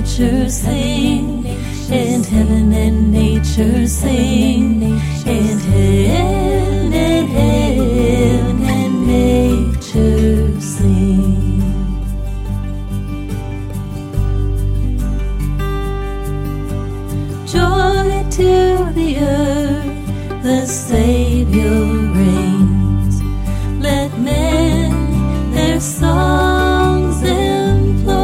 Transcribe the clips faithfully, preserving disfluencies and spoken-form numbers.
nature sing, and heaven and nature sing, and heaven and heaven and nature sing. Joy to the earth, the Savior reigns. Let men their songs employ,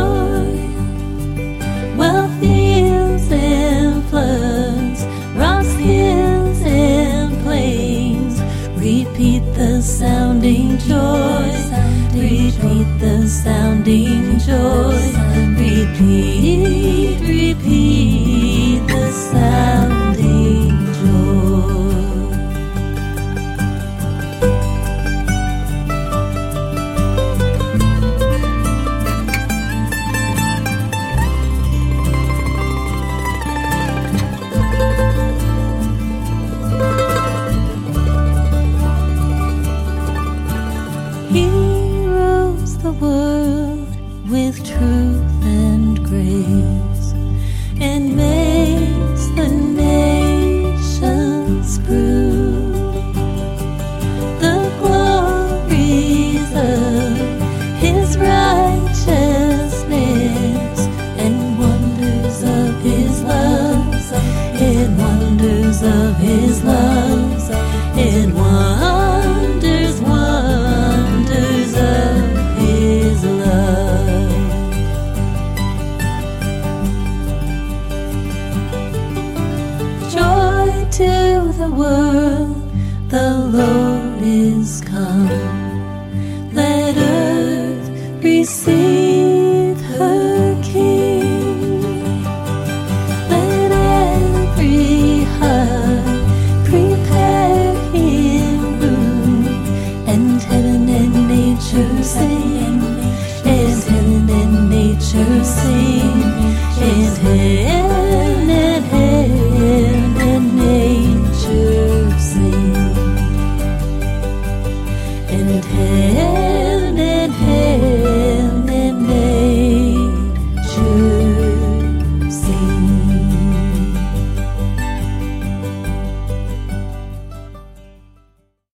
while fields and floods, rocks, hills and plains repeat the sounding joy, repeat the sounding joy, repeat, repeat the sounding joy. He rules the world with truth and grace, and makes the nations prove the glories of His righteousness, and wonders of His love, and wonders of His love, and wonders, wonders of His love. Joy to the world, the Lord is come. Let earth receive her King. Let every heart prepare Him room, and heaven and nature sing, and heaven and nature sing.